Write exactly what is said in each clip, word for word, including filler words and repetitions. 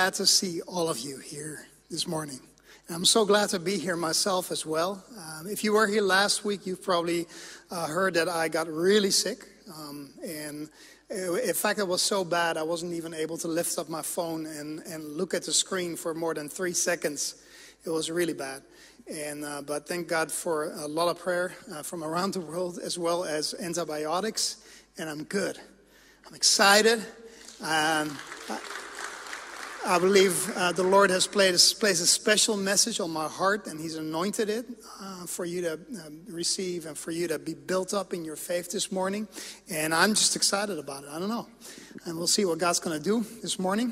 glad to see all of you here this morning. And I'm so glad to be here myself as well. Um, if you were here last week, you've probably uh, heard that I got really sick. Um, and in fact, it was so bad, I wasn't even able to lift up my phone and, and look at the screen for more than three seconds. It was really bad. And uh, but thank God for a lot of prayer uh, from around the world, as well as antibiotics. And I'm good. I'm excited. Um, I, I believe uh, the Lord has placed, placed a special message on my heart, and He's anointed it uh, for you to uh, receive and for you to be built up in your faith this morning. And I'm just excited about it. I don't know. And we'll see what God's going to do this morning.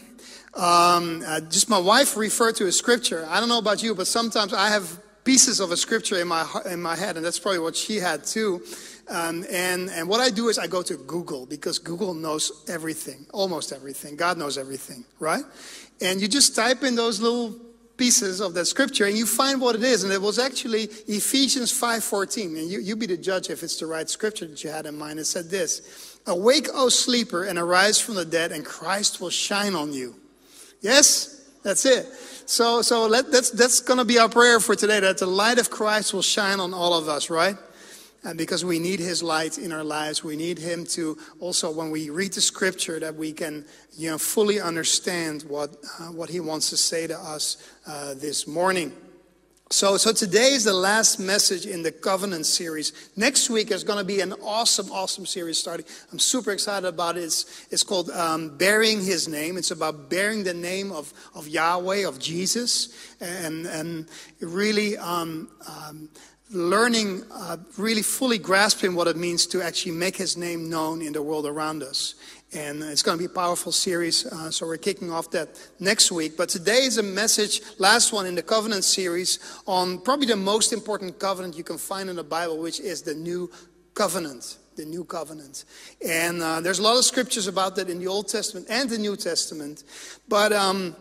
Um, uh, just my wife referred to a scripture. I don't know about you, but sometimes I have pieces of a scripture in my in my head, and that's probably what she had too. Um, and, and what I do is I go to Google, because Google knows everything, almost everything. God knows everything, right? And you just type in those little pieces of that scripture and you find what it is. And it was actually Ephesians five fourteen. And you, you be the judge if it's the right scripture that you had in mind. It said this: "Awake, O sleeper, and arise from the dead, and Christ will shine on you." Yes, that's it. So, so let, that's, that's going to be our prayer for today, that the light of Christ will shine on all of us, right? And because we need His light in our lives. We need Him to also, when we read the scripture, that we can, you know, fully understand what uh, what He wants to say to us uh, this morning. So, so today is the last message in the Covenant series. Next week is going to be an awesome, awesome series starting. I'm super excited about it. It's, it's called um, Bearing His Name. It's about bearing the name of, of Yahweh, of Jesus, and and really um, um, learning, uh, really fully grasping what it means to actually make His name known in the world around us. And it's going to be a powerful series, uh, so we're kicking off that next week. But today is a message, last one in the Covenant series, on probably the most important covenant you can find in the Bible, which is the New Covenant. The New Covenant. And uh, there's a lot of scriptures about that in the Old Testament and the New Testament. But um,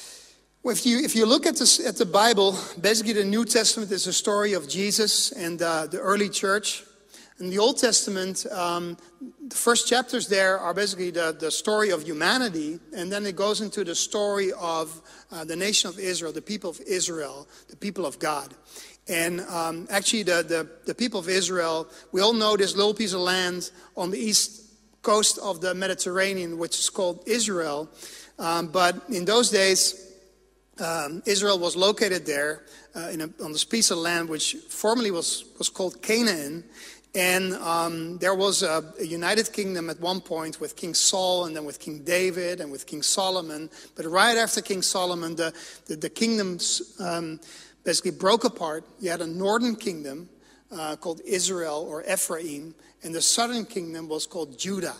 if you if you look at, this, at the Bible, basically the New Testament is the story of Jesus and uh, the early church. In the Old Testament, um, the first chapters there are basically the, the story of humanity, and then it goes into the story of uh, the nation of Israel, the people of Israel, the people of God. And um, actually the, the, the people of Israel, we all know this little piece of land on the east coast of the Mediterranean, which is called Israel. Um, but in those days, um, Israel was located there uh, in a, on this piece of land which formerly was, was called Canaan. And um, there was a, a united kingdom at one point with King Saul, and then with King David, and with King Solomon. But right after King Solomon, the, the, the kingdoms um, basically broke apart. You had a northern kingdom uh, called Israel, or Ephraim, and the southern kingdom was called Judah.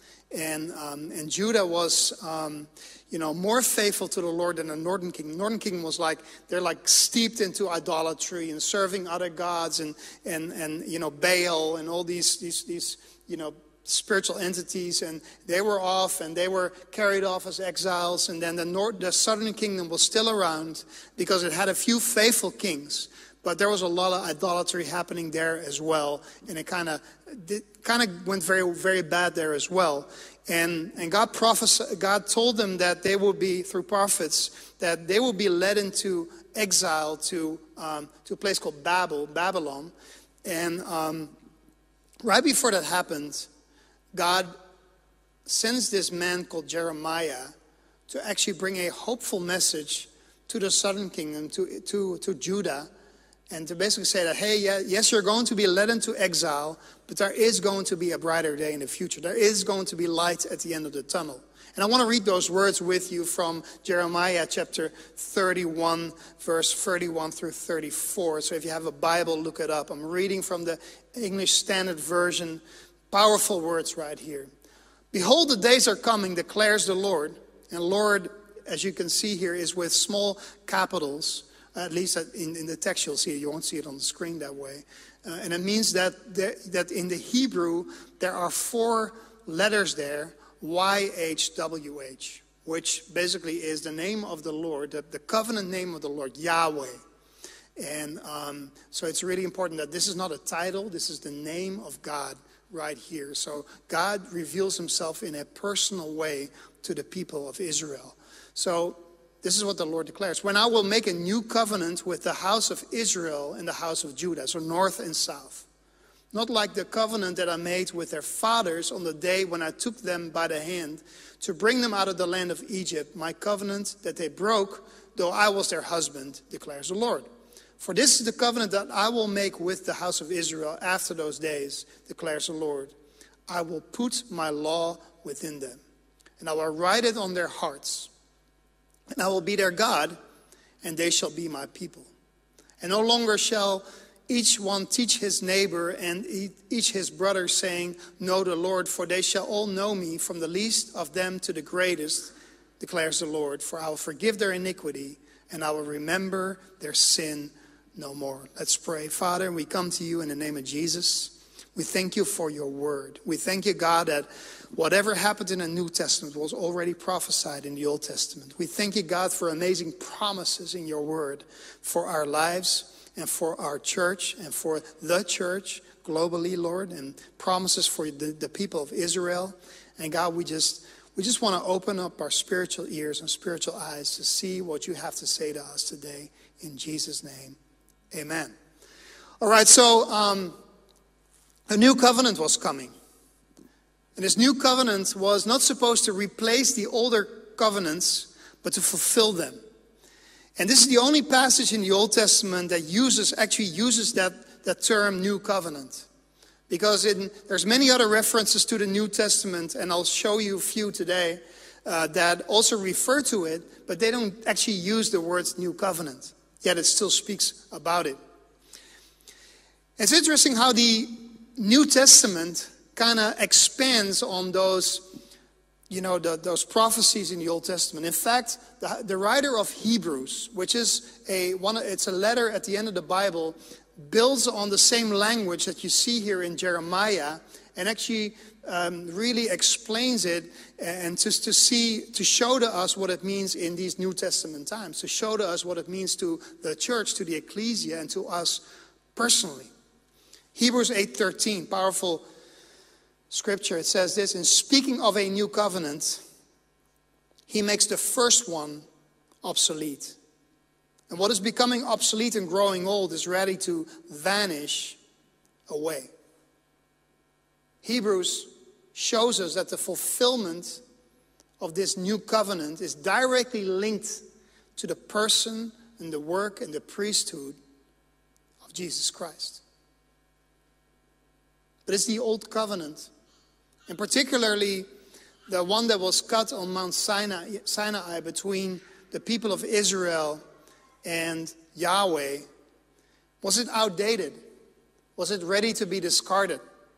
And um, and Judah was, um, you know, more faithful to the Lord than the northern kingdom. Northern kingdom was like, they're like steeped into idolatry and serving other gods and, and, and you know, Baal and all these, these, these, you know, spiritual entities. And they were off, and they were carried off as exiles. And then the north, the southern kingdom was still around because it had a few faithful kings. But there was a lot of idolatry happening there as well, and it kind of kind of went very very bad there as well. And and God prophesied, God told them that they will be, through prophets, that they will be led into exile to um, to a place called Babel, Babylon. And um, right before that happened, God sends this man called Jeremiah to actually bring a hopeful message to the southern kingdom, to to to Judah. And to basically say that, hey, yeah, yes, you're going to be led into exile, but there is going to be a brighter day in the future. There is going to be light at the end of the tunnel. And I want to read those words with you from Jeremiah chapter thirty-one, verse thirty-one through thirty-four. So if you have a Bible, look it up. I'm reading from the English Standard Version. Powerful words right here. "Behold, the days are coming, declares the Lord." And Lord, as you can see here, is with small capitals. At least in, in the text you'll see it. You won't see it on the screen that way. Uh, and it means that there, that in the Hebrew, there are four letters there, Y H W H, which basically is the name of the Lord, the, the covenant name of the Lord, Yahweh. And um, so it's really important that this is not a title. This is the name of God right here. So God reveals himself in a personal way to the people of Israel. So This is what the Lord declares. When I will make a new covenant with the house of Israel and the house of Judah, so north and south. Not like the covenant that I made with their fathers on the day when I took them by the hand to bring them out of the land of Egypt, my covenant that they broke, though I was their husband, declares the Lord. For this is the covenant that I will make with the house of Israel after those days, declares the Lord. I will put my law within them, and I will write it on their hearts. And I will be their God, and they shall be my people. And no longer shall each one teach his neighbor and each his brother, saying, know the Lord, for they shall all know me, from the least of them to the greatest, declares the Lord. For I will forgive their iniquity, and I will remember their sin no more. Let's pray. Father, we come to you in the name of Jesus. We thank you for your word. We thank you, God, that whatever happened in the New Testament was already prophesied in the Old Testament. We thank you, God, for amazing promises in your word for our lives and for our church and for the church globally, Lord, and promises for the, the people of Israel. And God, we just we just want to open up our spiritual ears and spiritual eyes to see what you have to say to us today. In Jesus' name, amen. All right, so um, a new covenant was coming. And this new covenant was not supposed to replace the older covenants, but to fulfill them. And this is the only passage in the Old Testament that uses, actually uses that, that term new covenant. Because in, there's many other references to the New Testament, and I'll show you a few today, uh, that also refer to it, but they don't actually use the words new covenant. Yet it still speaks about it. It's interesting how the New Testament kind of expands on those, you know, the, those prophecies in the Old Testament. In fact, the, the writer of Hebrews, which is a one, it's a letter at the end of the Bible, builds on the same language that you see here in Jeremiah, and actually um, really explains it, and just to see, to show to us what it means in these New Testament times, to show to us what it means to the church, to the ecclesia, and to us personally. Hebrews eight thirteen, powerful scripture. It says this: in speaking of a new covenant, he makes the first one obsolete. And what is becoming obsolete and growing old is ready to vanish away. Hebrews shows us that the fulfillment of this new covenant is directly linked to the person and the work and the priesthood of Jesus Christ. But it's the old covenant, and particularly the one that was cut on Mount Sinai, Sinai between the people of Israel and Yahweh. Was it outdated? Was it ready to be discarded?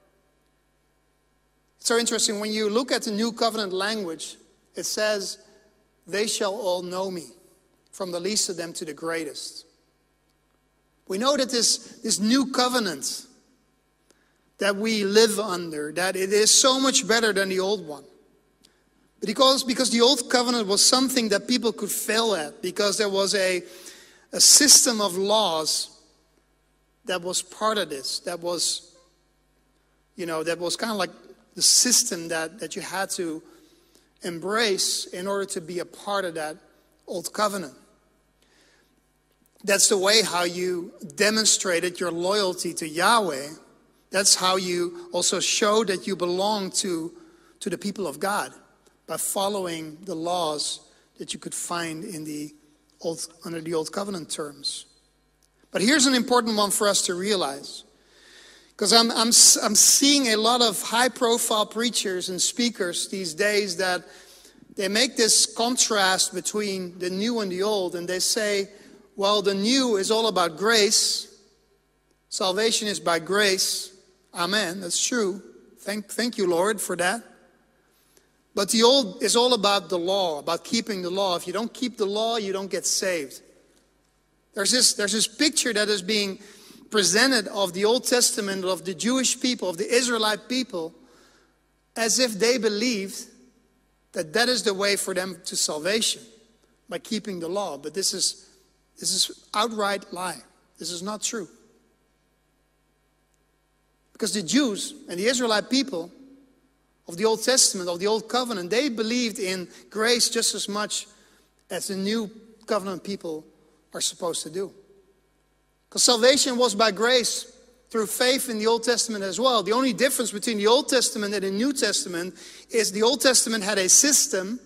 It's so interesting. When you look at the New Covenant language, it says, they shall all know me, from the least of them to the greatest. We know that this, this new covenant that we live under, that it is so much better than the old one. Because, because the old covenant was something that people could fail at, because there was a, a system of laws that was part of this, that was, you know, that was kind of like the system that, that you had to embrace in order to be a part of that old covenant. That's the way how you demonstrated your loyalty to Yahweh. That's how you also show that you belong to, to the people of God, by following the laws that you could find in the old, under the Old Covenant terms. But here's an important one for us to realize. Because I'm, I'm, I'm seeing a lot of high-profile preachers and speakers these days that they make this contrast between the new and the old. And they say, well, the new is all about grace. Salvation is by grace. Amen. That's true. Thank, thank you, Lord, for that. But the old is all about the law, about keeping the law. If you don't keep the law, you don't get saved. There's this, there's this picture that is being presented of the Old Testament, of the Jewish people, of the Israelite people, as if they believed that that is the way for them to salvation, by keeping the law. But this is, this is outright lie. This is not true. Because the Jews and the Israelite people of the Old Testament, of the Old Covenant, they believed in grace just as much as the new covenant people are supposed to do. Because salvation was by grace through faith in the Old Testament as well. The only difference between the Old Testament and the New Testament is the Old Testament had a system,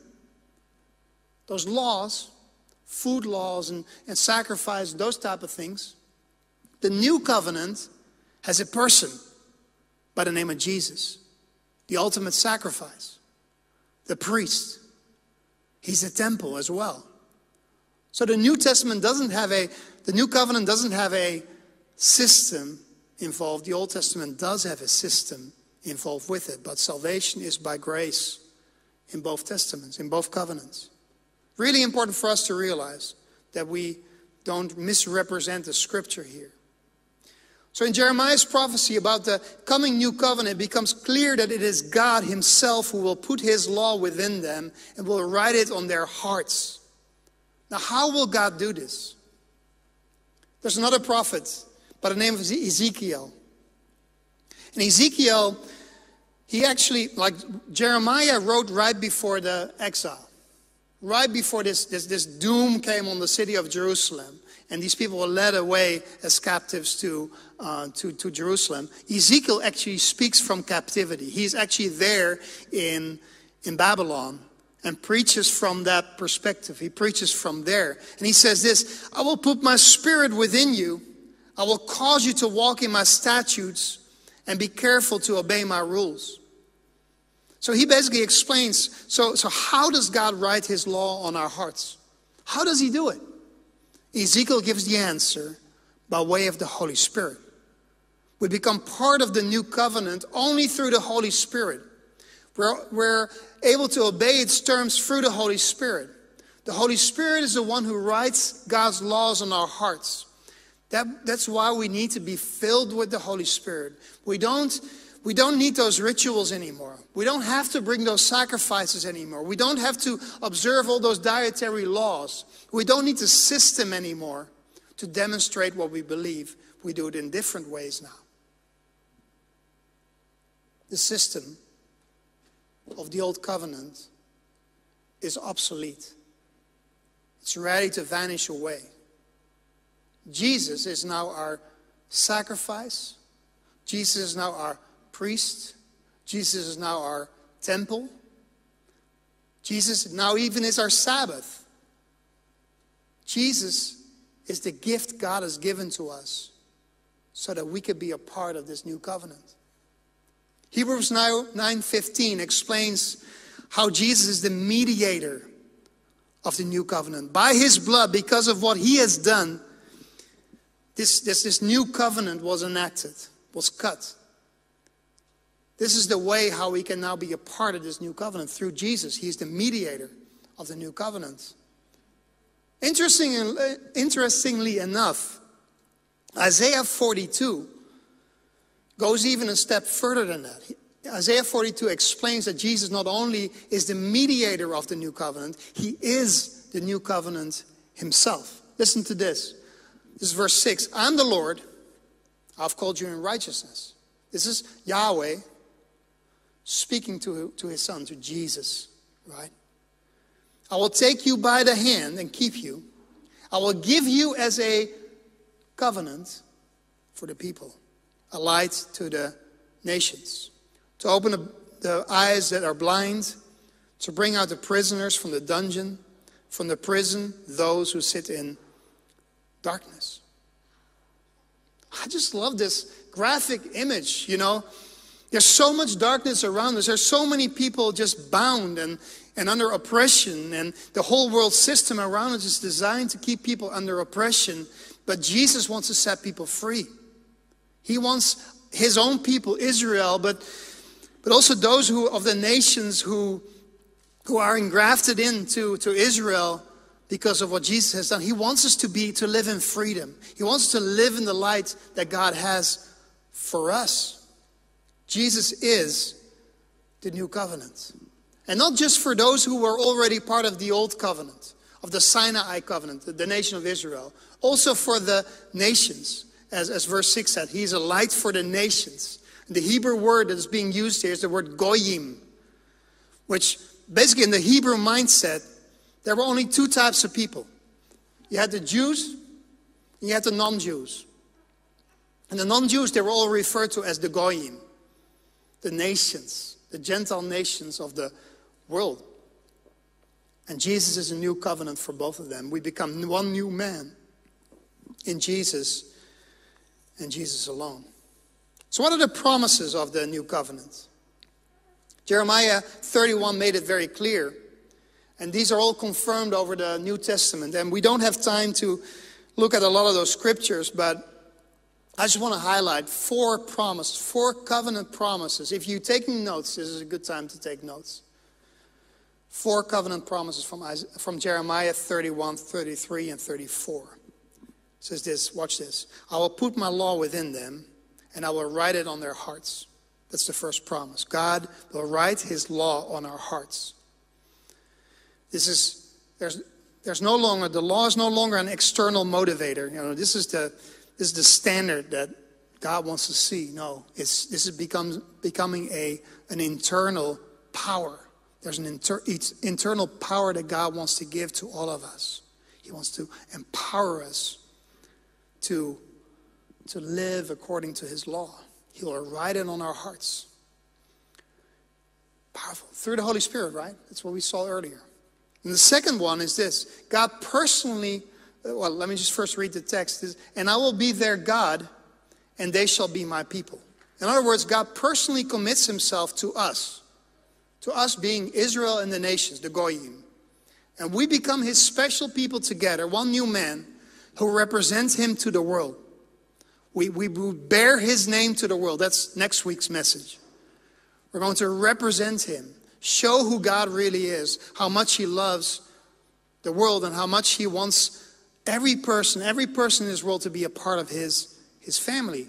those laws, food laws and, and sacrifice, those type of things. The New Covenant has a person by the name of Jesus, the ultimate sacrifice, the priest. He's a temple as well. So the New Testament doesn't have a, the New Covenant doesn't have a system involved. The Old Testament does have a system involved with it, but salvation is by grace in both testaments, in both covenants. Really important for us to realize that we don't misrepresent the scripture here. So in Jeremiah's prophecy about the coming new covenant, it becomes clear that it is God himself who will put his law within them and will write it on their hearts. Now, how will God do this? There's another prophet by the name of Ezekiel. And Ezekiel, he actually, like Jeremiah wrote right before the exile. Right before this, this, this doom came on the city of Jerusalem. And these people were led away as captives to, uh, to, to Jerusalem. Ezekiel actually speaks from captivity. He's actually there in, in Babylon and preaches from that perspective. He preaches from there. And he says this, I will put my spirit within you. I will cause you to walk in my statutes and be careful to obey my rules. So he basically explains, so, so how does God write his law on our hearts? How does he do it? Ezekiel gives the answer by way of the Holy Spirit. We become part of the new covenant only through the Holy Spirit. We're, we're able to obey its terms through the Holy Spirit. The Holy Spirit is the one who writes God's laws on our hearts. That, that's why we need to be filled with the Holy Spirit. We don't, we don't need those rituals anymore. We don't have to bring those sacrifices anymore. We don't have to observe all those dietary laws. We don't need the system anymore to demonstrate what we believe. We do it in different ways now. The system of the old covenant is obsolete. It's ready to vanish away. Jesus is now our sacrifice. Jesus is now our priest. Jesus is now our temple. Jesus now even is our Sabbath. Jesus is the gift God has given to us so that we could be a part of this new covenant. Hebrews nine fifteen explains how Jesus is the mediator of the new covenant. By his blood, because of what he has done, this, this, this new covenant was enacted, was cut. This is the way how we can now be a part of this new covenant through Jesus. He's the mediator of the new covenant. Interesting, interestingly enough, Isaiah forty-two goes even a step further than that. Isaiah forty-two explains that Jesus not only is the mediator of the new covenant, he is the new covenant himself. Listen to this. This is verse six. I'm the Lord. I've called you in righteousness. This is Yahweh speaking to, to his son, to Jesus, right? I will take you by the hand and keep you. I will give you as a covenant for the people, a light to the nations, to open the, the eyes that are blind, to bring out the prisoners from the dungeon, from the prison, those who sit in darkness. I just love this graphic image, you know. There's so much darkness around us. There's so many people just bound and, and under oppression. And the whole world system around us is designed to keep people under oppression. But Jesus wants to set people free. He wants his own people, Israel, but, but also those who of the nations who, who are engrafted into to Israel because of what Jesus has done. He wants us to be to live in freedom. He wants us to live in the light that God has for us. Jesus is the new covenant. And not just for those who were already part of the old covenant, of the Sinai covenant, the, the nation of Israel. Also for the nations, as, as verse six said, he's a light for the nations. And the Hebrew word that is being used here is the word goyim, which basically in the Hebrew mindset There were only two types of people. You had the Jews, and you had the non-Jews. And the non-Jews, they were all referred to as the Goyim, the nations, the Gentile nations of the world. And Jesus is a new covenant for both of them. We become one new man in Jesus and Jesus alone. So what are the promises of the new covenant? Jeremiah thirty-one made it very clear. And these are all confirmed over the New Testament. And we don't have time to look at a lot of those scriptures, but I just want to highlight four promises, four covenant promises. If you're taking notes, this is a good time to take notes. Four covenant promises from, from Jeremiah thirty-one, thirty-three, and thirty-four. It says this, watch this. I will put my law within them, and I will write it on their hearts. That's the first promise. God will write his law on our hearts. This is, there's, there's no longer, the law is no longer an external motivator. You know, this is the, this is the standard that God wants to see. No, it's, this is becomes, becoming a, an internal power. There's an inter, internal power that God wants to give to all of us. He wants to empower us to, to live according to his law. He will write it on our hearts. Powerful. Through the Holy Spirit, right? That's what we saw earlier. And the second one is this. God personally, well, let me just first read the text. And I will be their God, and they shall be my people. In other words, God personally commits himself to us. To us being Israel and the nations, the Goyim. And we become his special people together, one new man, who represents him to the world. We, we bear his name to the world. That's next week's message. We're going to represent him. Show who God really is, how much he loves the world and how much he wants every person, every person in this world to be a part of his, his family.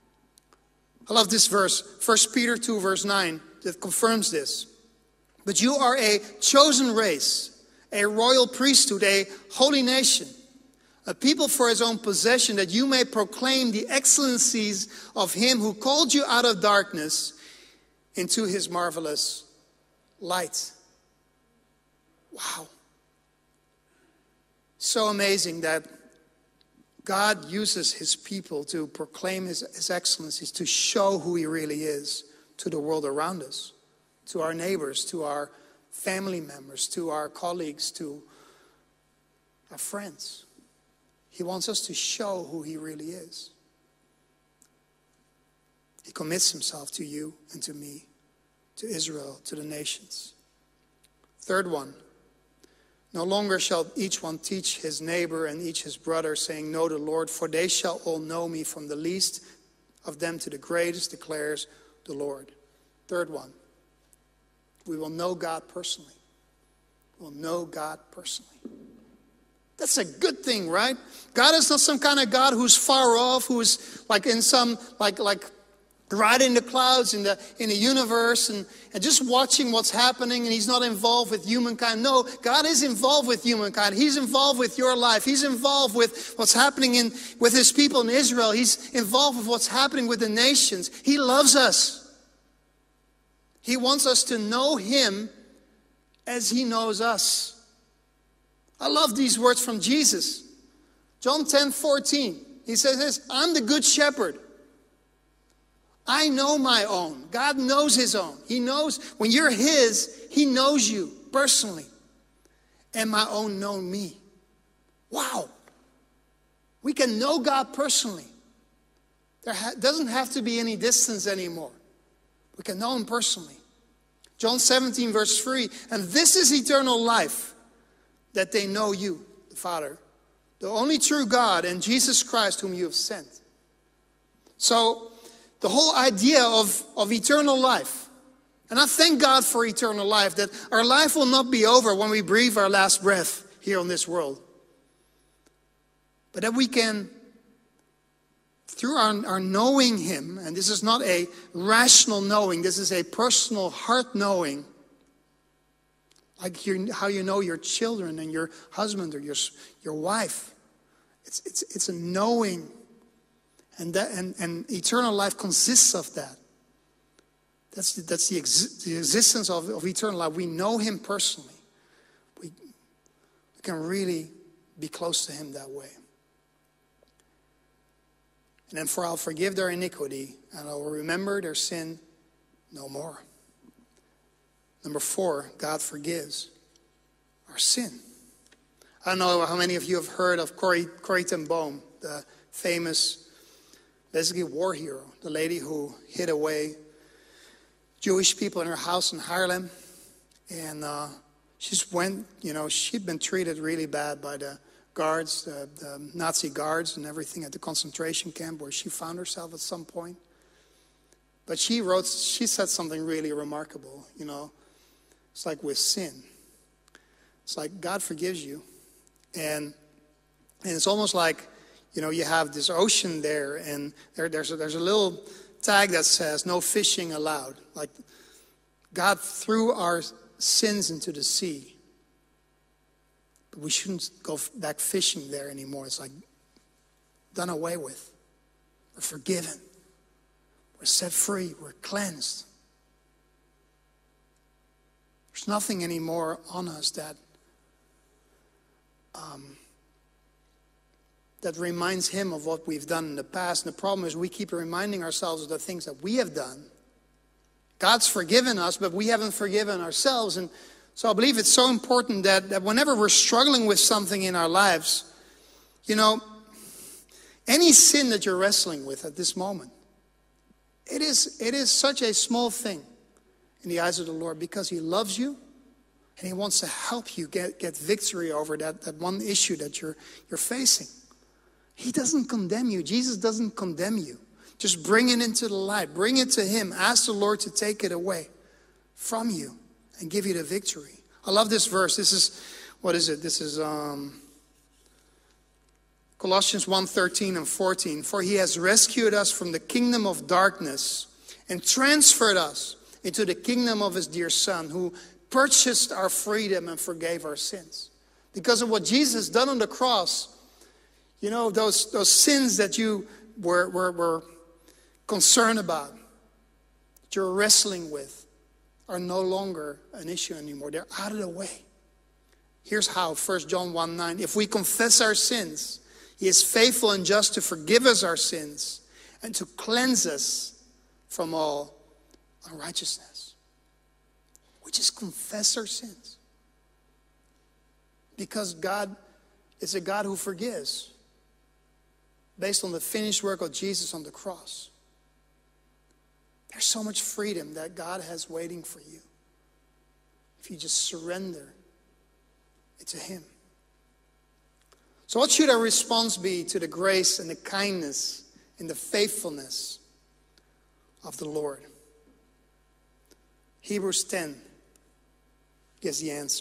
I love this verse, First Peter two verse nine, that confirms this. But you are a chosen race, a royal priesthood, a holy nation, a people for his own possession, that you may proclaim the excellencies of him who called you out of darkness into his marvelous light. Wow. So amazing that God uses his people to proclaim his, his excellencies, to show who he really is to the world around us, to our neighbors, to our family members, to our colleagues, to our friends. He wants us to show who he really is. He commits himself to you and to me, to Israel, to the nations. Third one, no longer shall each one teach his neighbor and each his brother, saying, know the Lord, for they shall all know me, from the least of them to the greatest, declares the Lord. Third one, we will know God personally. We'll know God personally. That's a good thing, right? God is not some kind of God who's far off, who's like in some, like, like, right in the clouds, in the in the universe, and, and just watching what's happening, and he's not involved with humankind. No, God is involved with humankind. He's involved with your life. He's involved with what's happening in with his people in Israel. He's involved with what's happening with the nations. He loves us. He wants us to know him as he knows us. I love these words from Jesus. John ten fourteen. He says this, I'm the good shepherd. I know my own. God knows his own. He knows, when you're his, he knows you personally. And my own know me. Wow. We can know God personally. There ha- doesn't have to be any distance anymore. We can know him personally. John seventeen verse three, and this is eternal life, that they know you, the Father, the only true God, and Jesus Christ whom you have sent. So, the whole idea of, of eternal life. And I thank God for eternal life, that our life will not be over when we breathe our last breath here on this world. But that we can, through our, our knowing him, and this is not a rational knowing, this is a personal heart knowing, like your, how you know your children and your husband or your, your wife. It's, it's, it's a knowing. And, that, and, and eternal life consists of that. That's the, that's the, ex, the existence of, of eternal life. We know him personally. We, can really be close to him that way. And then for I'll forgive their iniquity, and I will remember their sin no more. Number four, God forgives our sin. I don't know how many of you have heard of Corrie, Corrie ten Boom, the famous, basically war hero, the lady who hid away Jewish people in her house in Haarlem. And uh, she just went, you know, she'd been treated really bad by the guards, the, the Nazi guards and everything at the concentration camp where she found herself at some point. But she wrote, she said something really remarkable, you know. It's like with sin. It's like God forgives you. And, and it's almost like, you know, you have this ocean there, and there, there's, a, there's a little tag that says, no fishing allowed. Like God threw our sins into the sea. But we shouldn't go back fishing there anymore. It's like done away with. We're forgiven. We're set free. We're cleansed. There's nothing anymore on us that um, that reminds him of what we've done in the past. And the problem is we keep reminding ourselves of the things that we have done. God's forgiven us, but we haven't forgiven ourselves. And so I believe it's so important that, that whenever we're struggling with something in our lives, you know, any sin that you're wrestling with at this moment, it is, it is such a small thing in the eyes of the Lord, because he loves you and he wants to help you get, get victory over that, that one issue that you're, you're facing. He doesn't condemn you. Jesus doesn't condemn you. Just bring it into the light. Bring it to him. Ask the Lord to take it away from you and give you the victory. I love this verse. This is, what is it? This is um, Colossians one, thirteen and fourteen. For he has rescued us from the kingdom of darkness and transferred us into the kingdom of his dear Son, who purchased our freedom and forgave our sins. Because of what Jesus done on the cross, you know, those, those sins that you were, were, were concerned about, that you're wrestling with, are no longer an issue anymore. They're out of the way. Here's how, First John one nine. If we confess our sins, he is faithful and just to forgive us our sins and to cleanse us from all unrighteousness. We just confess our sins. Because God is a God who forgives, based on the finished work of Jesus on the cross. There's so much freedom that God has waiting for you if you just surrender it to him. So what should our response be to the grace and the kindness and the faithfulness of the Lord? Hebrews ten gives the answer.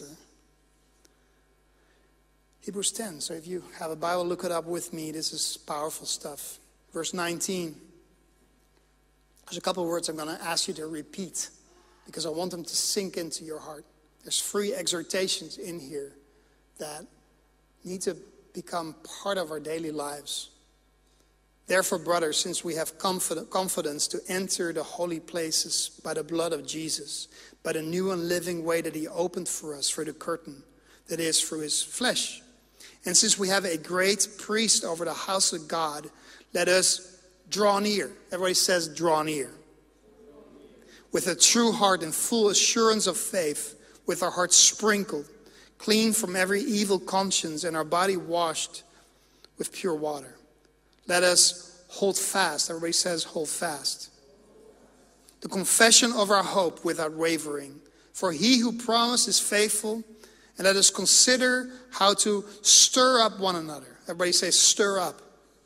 Hebrews ten. So if you have a Bible, look it up with me. This is powerful stuff. Verse nineteen. There's a couple of words I'm going to ask you to repeat because I want them to sink into your heart. There's three exhortations in here that need to become part of our daily lives. Therefore, brothers, since we have confidence to enter the holy places by the blood of Jesus, by the new and living way that he opened for us through the curtain, that is, through his flesh. And since we have a great priest over the house of God, let us draw near. Everybody says draw near. With a true heart and full assurance of faith, with our hearts sprinkled, clean from every evil conscience, and our body washed with pure water. Let us hold fast. Everybody says hold fast. The confession of our hope without wavering. For he who promised is faithful. And let us consider how to stir up one another. Everybody say stir up.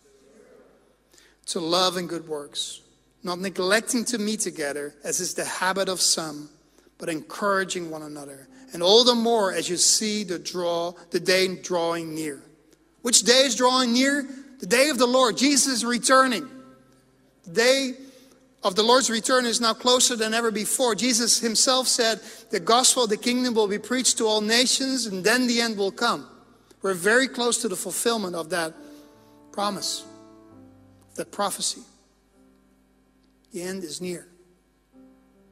To love and good works. Not neglecting to meet together, as is the habit of some, but encouraging one another. And all the more as you see the draw, the day drawing near. Which day is drawing near? The day of the Lord. Jesus is returning. The day of the Lord's return is now closer than ever before. Jesus himself said, the gospel of the kingdom will be preached to all nations, and then the end will come. We're very close to the fulfillment of that promise, that prophecy. The end is near.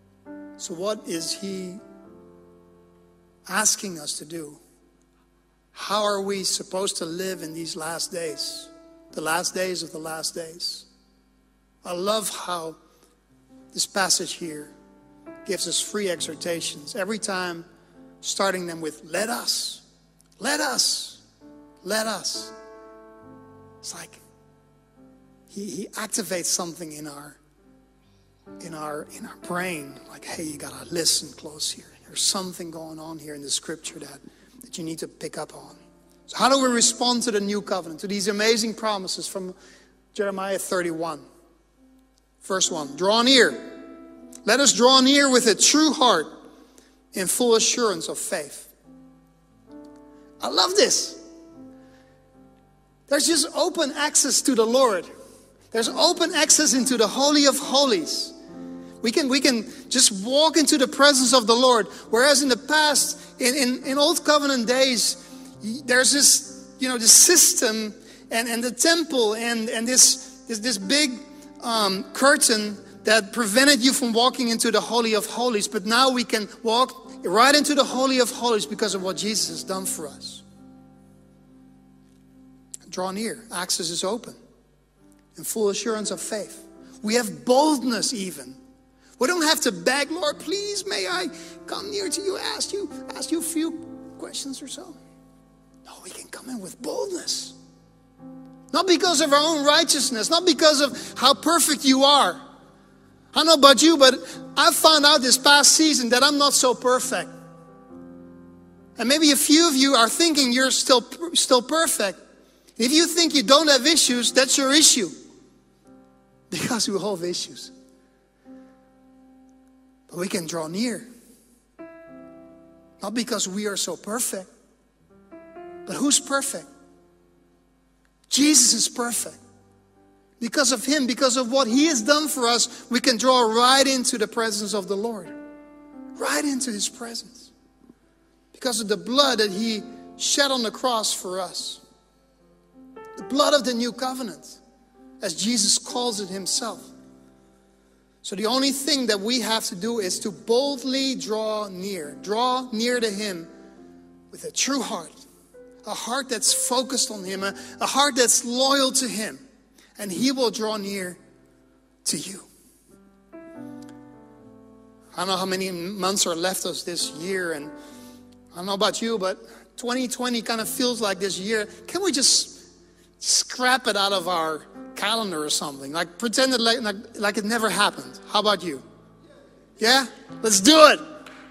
So what is he asking us to do? How are we supposed to live in these last days? The last days of the last days. I love how this passage here gives us free exhortations. Every time starting them with, let us, let us, let us. It's like he, he activates something in our, in our, in our brain. Like, hey, you got to listen close here. There's something going on here in the scripture that, that you need to pick up on. So how do we respond to the new covenant, to these amazing promises from Jeremiah thirty-one? Verse one, draw near. Let us draw near with a true heart in full assurance of faith. I love this. There's just open access to the Lord. There's open access into the Holy of Holies. We can, we can just walk into the presence of the Lord. Whereas in the past, in, in, in Old Covenant days, there's this, you know, this system and, and the temple and, and this, this, this big um, curtain that prevented you from walking into the Holy of Holies. But now we can walk right into the Holy of Holies because of what Jesus has done for us. Draw near. Access is open. In full assurance of faith. We have boldness even. We don't have to beg, Lord, please may I come near to you, ask you, ask you a few questions or so. No, we can come in with boldness. Not because of our own righteousness, not because of how perfect you are. I don't know about you, but I found out this past season that I'm not so perfect. And maybe a few of you are thinking you're still, still perfect. If you think you don't have issues, that's your issue. Because we all have issues. But we can draw near. Not because we are so perfect. But who's perfect? Jesus is perfect. Because of Him, because of what He has done for us, we can draw right into the presence of the Lord. Right into His presence. Because of the blood that He shed on the cross for us. The blood of the new covenant, as Jesus calls it Himself. So the only thing that we have to do is to boldly draw near. Draw near to Him with a true heart. A heart that's focused on Him. A, a heart that's loyal to Him. And He will draw near to you. I don't know how many months are left of this year. And I don't know about you, but twenty twenty kind of feels like this year. Can we just scrap it out of our calendar or something? Like pretend it like, like, like it never happened. How about you? Yeah? Let's do it.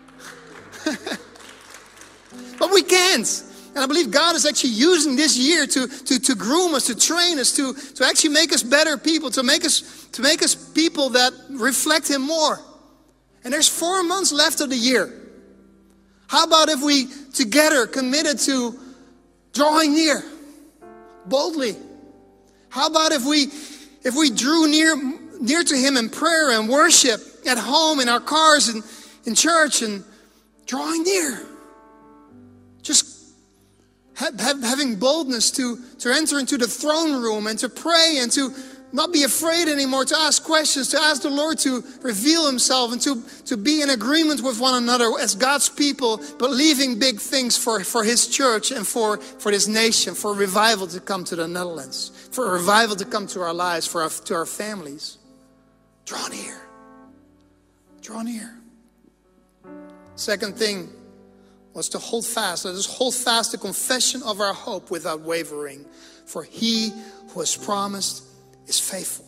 But we can't. And I believe God is actually using this year to, to, to groom us, to train us, to, to actually make us better people, to make us, to make us people that reflect Him more. And there's four months left of the year. How about if we together committed to drawing near boldly? How about if we if we drew near near to Him in prayer and worship at home, in our cars, and in church, and drawing near? Just have, have, having boldness to, to enter into the throne room and to pray and to not be afraid anymore, to ask questions, to ask the Lord to reveal Himself and to, to be in agreement with one another as God's people, believing big things for, for His church and for, for this nation, for revival to come to the Netherlands, for a revival to come to our lives, for our, to our families. Draw near. Draw near. Second thing was to hold fast. Let us hold fast the confession of our hope without wavering. For He who has promised is faithful.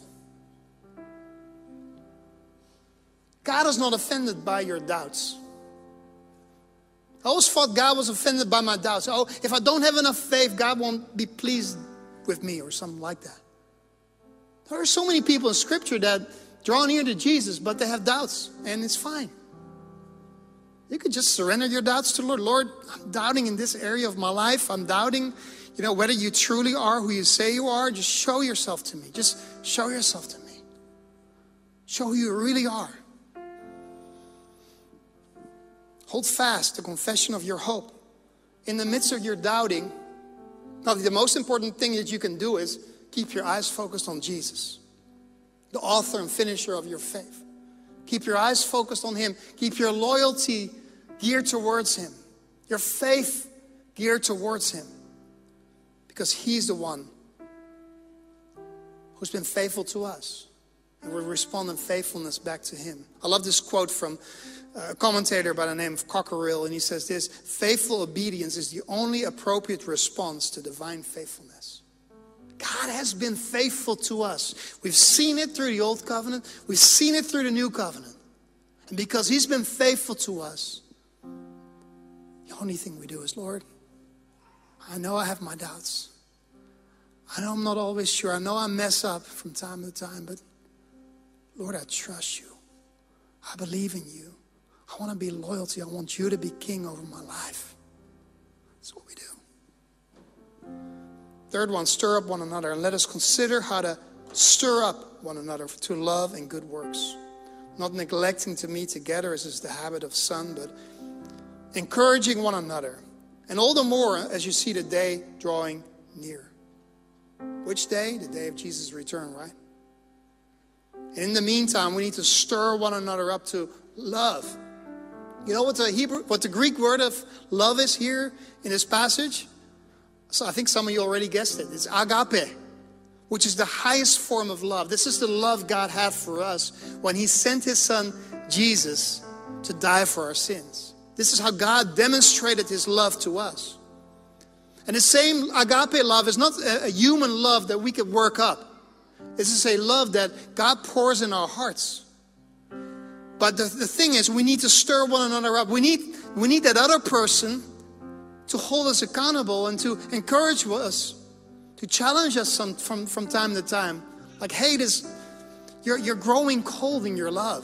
God is not offended by your doubts. I always thought God was offended by my doubts. Oh, if I don't have enough faith, God won't be pleased with me or something like that. There are so many people in Scripture that draw near to Jesus, but they have doubts, and it's fine. You could just surrender your doubts to the Lord. Lord, I'm doubting in this area of my life. I'm doubting, you know, whether you truly are who you say you are. Just show yourself to me. Just show yourself to me. Show who you really are. Hold fast the confession of your hope. In the midst of your doubting, now the most important thing that you can do is keep your eyes focused on Jesus, the author and finisher of your faith. Keep your eyes focused on Him. Keep your loyalty geared towards Him. Your faith geared towards him, because he's the one who's been faithful to us. And we respond in faithfulness back to him. I love this quote from a commentator by the name of Cockerill, and he says this: faithful obedience is the only appropriate response to divine faithfulness. God has been faithful to us. We've seen it through the old covenant. We've seen it through the new covenant. And because he's been faithful to us, the only thing we do is, Lord, I know I have my doubts. I know I'm not always sure. I know I mess up from time to time, but Lord, I trust you. I believe in you. I want to be loyal to you. I want you to be king over my life. That's what we do. Third one, stir up one another, and let us consider how to stir up one another to love and good works. Not neglecting to meet together, as is the habit of some, but encouraging one another. And all the more as you see the day drawing near. Which day? The day of Jesus' return, right? And in the meantime, we need to stir one another up to love. You know what the Hebrew, what the Greek word of love is here in this passage? So I think some of you already guessed it. It's agape, which is the highest form of love. This is the love God had for us when he sent his son Jesus to die for our sins. This is how God demonstrated his love to us. And the same agape love is not a, a human love that we could work up. This is a love that God pours in our hearts. But the, the thing is, we need to stir one another up. We need, we need that other person to hold us accountable and to encourage us, to challenge us some, from, from time to time. Like, hey, this, you're, you're growing cold in your love.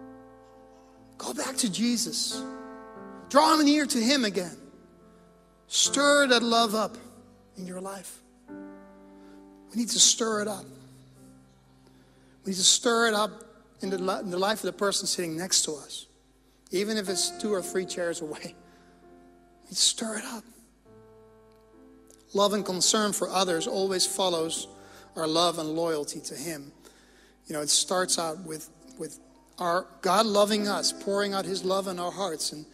Go back to Jesus. Draw near to him again. Stir that love up in your life. We need to stir it up. We need to stir it up in the, in the life of the person sitting next to us. Even if it's two or three chairs away. We need to stir it up. Love and concern for others always follows our love and loyalty to him. You know, it starts out with, with our God loving us, pouring out his love in our hearts. And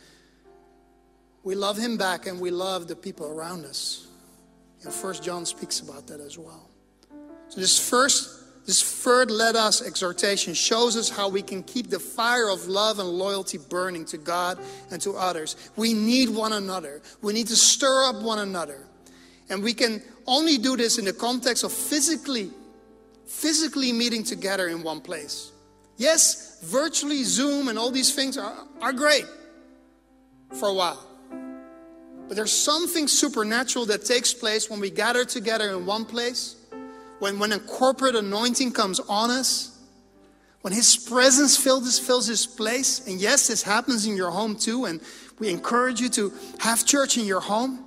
we love him back, and we love the people around us. You know, First John speaks about that as well. So this first This third let us exhortation shows us how we can keep the fire of love and loyalty burning to God and to others. We need one another. We need to stir up one another. And we can only do this in the context of physically, physically meeting together in one place. Yes, virtually Zoom and all these things are, are great for a while. But there's something supernatural that takes place when we gather together in one place. When, when a corporate anointing comes on us, when his presence fills, fills his place, and yes, this happens in your home too, and we encourage you to have church in your home,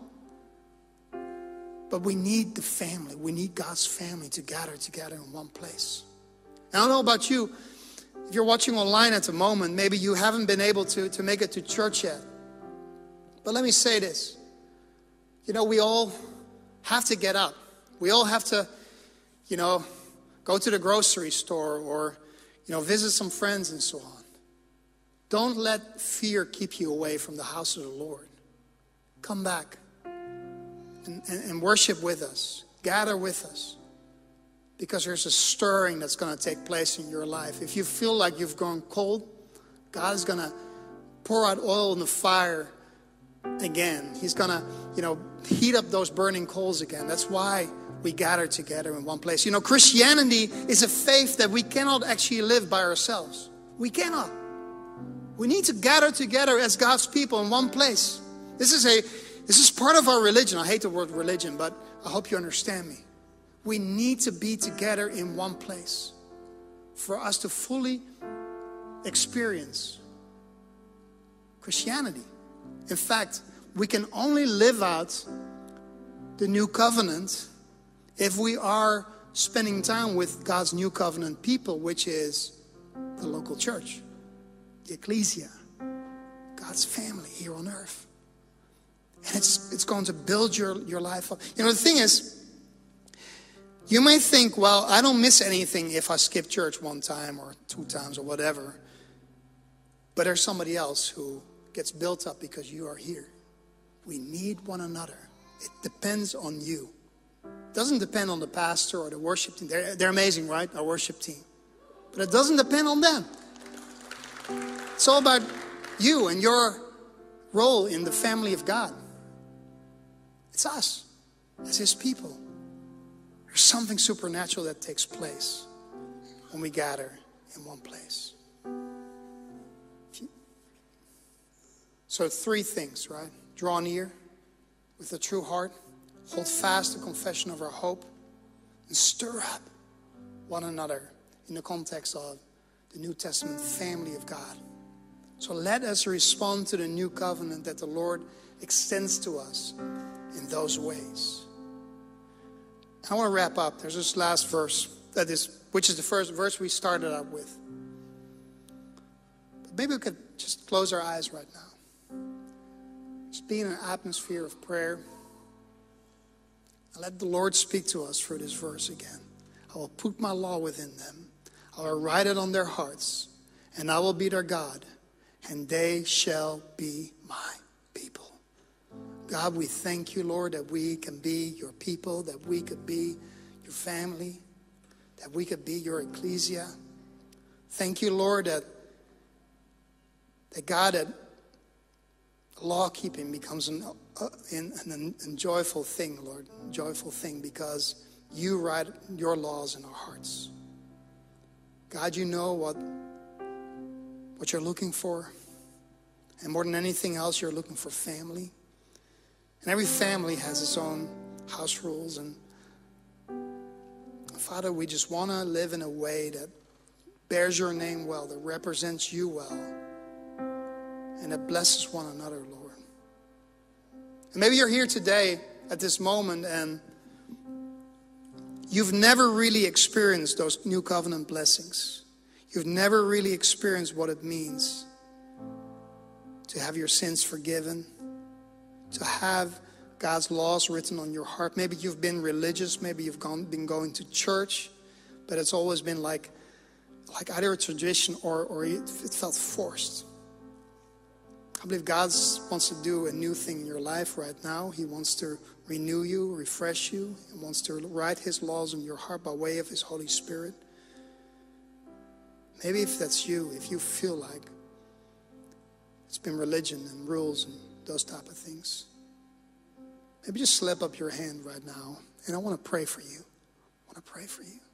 but we need the family, we need God's family to gather together in one place. And I don't know about you, if you're watching online at the moment, maybe you haven't been able to, to make it to church yet. But let me say this, you know, we all have to get up. We all have to, you know, go to the grocery store or, you know, visit some friends and so on. Don't let fear keep you away from the house of the Lord. Come back and, and, and worship with us. Gather with us. Because there's a stirring that's going to take place in your life. If you feel like you've gone cold, God is going to pour out oil in the fire again. He's going to, you know, heat up those burning coals again. That's why we gather together in one place. You know, Christianity is a faith that we cannot actually live by ourselves. We cannot. We need to gather together as God's people in one place. This is a, this is part of our religion. I hate the word religion, but I hope you understand me. We need to be together in one place for us to fully experience Christianity. In fact, we can only live out the new covenant if we are spending time with God's new covenant people, which is the local church, the ecclesia, God's family here on earth. And it's it's going to build your, your life up. You know, the thing is, you may think, well, I don't miss anything if I skip church one time or two times or whatever. But there's somebody else who gets built up because you are here. We need one another. It depends on you. It doesn't depend on the pastor or the worship team. They're, they're amazing, right? Our worship team. But it doesn't depend on them. It's all about you and your role in the family of God. It's us as his people. There's something supernatural that takes place when we gather in one place. So three things, right? Draw near with a true heart. Hold fast the confession of our hope. And stir up one another in the context of the New Testament family of God. So let us respond to the new covenant that the Lord extends to us in those ways. I want to wrap up. There's this last verse, that is, which is the first verse we started out with. But maybe we could just close our eyes right now. Just be in an atmosphere of prayer. And let the Lord speak to us through this verse again. I will put my law within them. I will write it on their hearts. And I will be their God. And they shall be my people. God, we thank you, Lord, that we can be your people, that we could be your family, that we could be your ecclesia. Thank you, Lord, that, that God, that law-keeping becomes an, uh, an, an, an joyful thing, Lord, joyful thing, because you write your laws in our hearts. God, you know what, what you're looking for. And more than anything else, you're looking for family. And every family has its own house rules. And Father, we just want to live in a way that bears your name well, that represents you well, and that blesses one another, Lord. And maybe you're here today at this moment and you've never really experienced those new covenant blessings. You've never really experienced what it means to have your sins forgiven, to have God's laws written on your heart. Maybe you've been religious, maybe you've gone, been going to church, but it's always been like, like either a tradition or, or it, it felt forced. I believe God wants to do a new thing in your life right now. He wants to renew you, refresh you. He wants to write his laws in your heart by way of his Holy Spirit. Maybe if that's you, if you feel like it's been religion and rules and those type of things, maybe just slip up your hand right now, and I want to pray for you. I want to pray for you.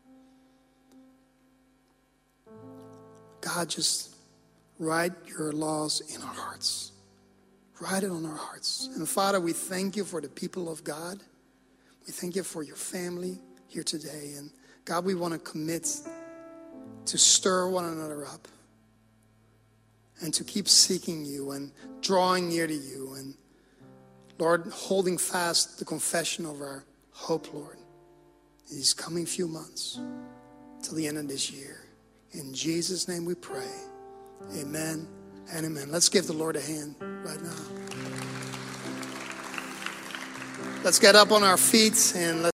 God, just write your laws in our hearts. Write it on our hearts. And Father, we thank you for the people of God. We thank you for your family here today. And God, we want to commit to stir one another up and to keep seeking you and drawing near to you. And Lord, holding fast the confession of our hope, Lord, in these coming few months till the end of this year. In Jesus' name we pray. Amen and amen. Let's give the Lord a hand right now. Let's get up on our feet and let's